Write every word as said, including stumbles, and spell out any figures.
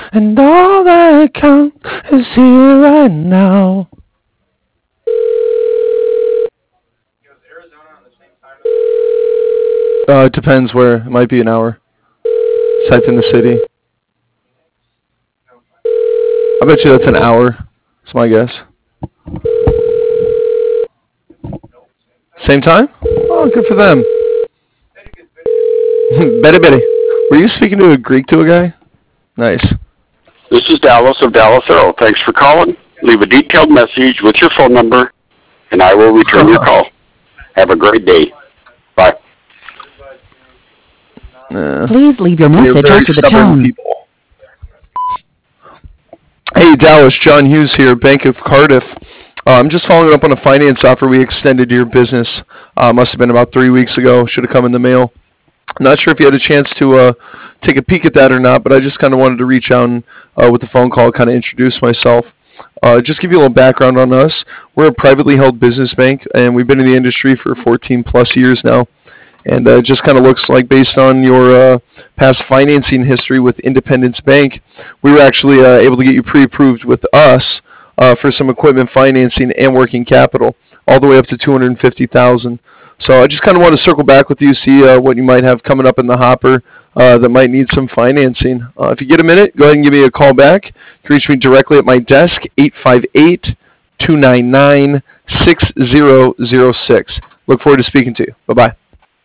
and all that counts is here right now. Uh, it depends where. It might be an hour. Site in the city. I bet you that's an hour. That's my guess. Same time? Oh, good for them. Betty Betty. Were you speaking to a Greek to a guy? Nice. This is Dallas of Dallas Arrow. Thanks for calling. Leave a detailed message with your phone number, and I will return your call. Have a great day. Bye. Uh, Please leave your message after the tone. People. Hey, Dallas, John Hughes here, Bank of Cardiff. Uh, I'm just following up on a finance offer we extended to your business. Uh, must have been about three weeks ago. Should have come in the mail. I'm not sure if you had a chance to uh, take a peek at that or not, but I just kind of wanted to reach out and, uh, with the phone call, kind of introduce myself. Uh, just give you a little background on us. We're a privately held business bank, and we've been in the industry for fourteen plus years now. And uh, it just kind of looks like, based on your uh, past financing history with Independence Bank, we were actually uh, able to get you pre-approved with us uh, for some equipment financing and working capital, all the way up to two hundred fifty thousand dollars. So I just kind of want to circle back with you, see uh, what you might have coming up in the hopper uh, that might need some financing. Uh, if you get a minute, go ahead and give me a call back. You can reach me directly at my desk, eight five eight, two nine nine, six zero zero six. Look forward to speaking to you. Bye-bye.